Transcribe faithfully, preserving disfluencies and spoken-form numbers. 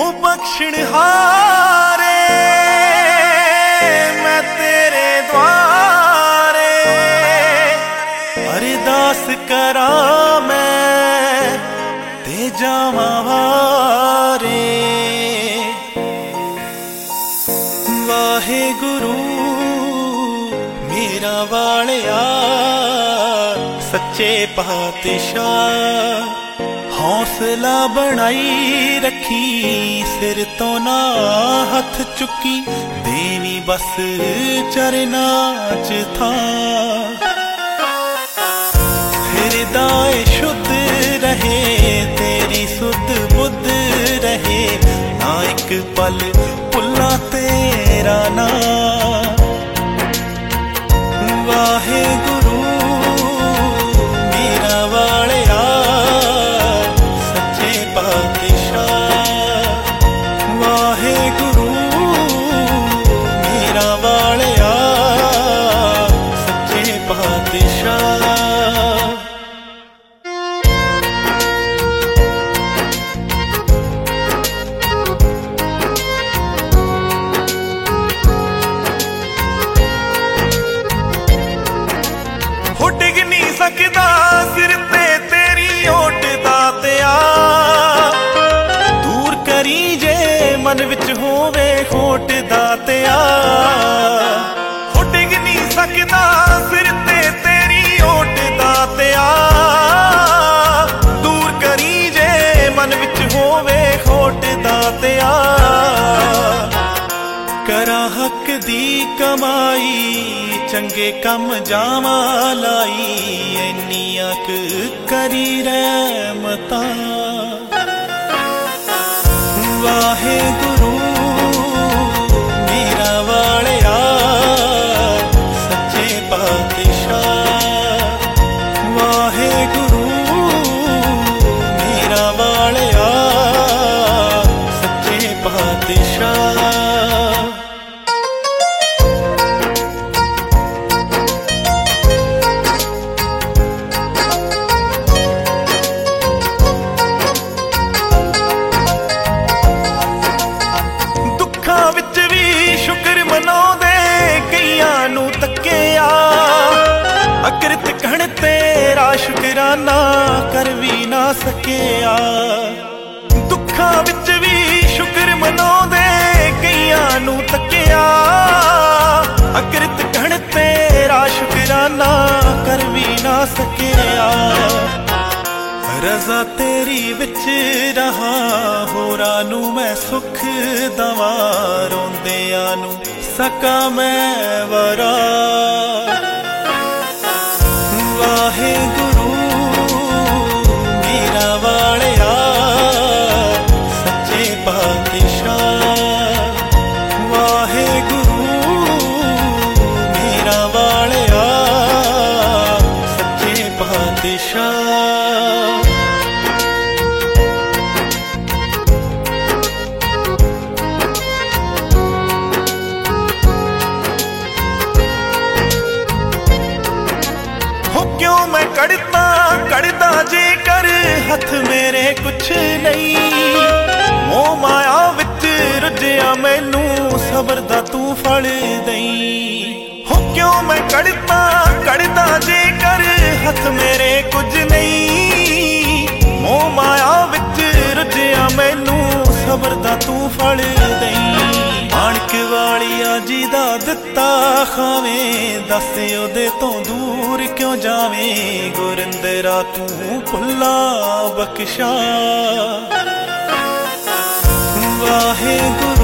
हो बख्शणहारे मैं तेरे द्वारे अरदास करा मैं ते जावां वारे। वाहे गुरु मेरा वालिया सच्चे पातशाह हौसला बनाई रखी सिर तो ना हथ चुकी देवी बस चरना च था। हृदय शुद्ध रहे तेरी सुध बुद्ध रहे ना एक पल भुल्ला तेरा ना। वाहे गुरु मेरा वालिया सच्चे पातशाह। वाहे गुरु मेरा वालिया सच्चे पातशाह। डिग नहीं सकदा सिर ते तेरी ओट दातिया दूर करी जे मन विच होवे खोट दातिया। डिग नहीं सकदा सिर ते तेरी ओट दातिया दूर करी जे मन विच होवे खोट दातिया। करा हक दी कमाई चंगे कम जावा लाई इन्नियां क करी रहमता। वाहे गुरु मेरा वालिया सच्चे पातशाह। वाहे गुरु मेरा वालिया सच्चे पातशाह। विच भी शुक्र मनाउंदे कईयां नूं तक्किया अकृत कहण तेरा शुकराना कर भी ना सकिया। दुखां विच भी शुक्र मनाउंदे कईयां नूं तक्किया अकृत कहण तेरा शुकराना कर भी ना सकिया। रज़ा तेरी विच रहा होरां नूं मैं सुख दवा रोंदियां नूं सका मैं वरा। वाहे गुरु मेरा वालिया सच्चे पातशाह। वाहे गुरु मेरा वालिया सच्चे पातशाह। क्यों मैं कड़ता कड़दा जे कर हथ मेरे कुछ नहीं मोह माया विच रुझिया मैनू सबर दा तू फल दई। हो क्यों मैं कड़ता कड़दा जे कर हथ मेरे कुछ नहीं मोह माया विच रुझिया मैनू सबर दा तू फल दई। माणक वालिया जी दा दिता खावें दस ओदे तो दूर क्यों जावें गुरिंदरा तू भुल्ला बख्शा। वाहे गुरु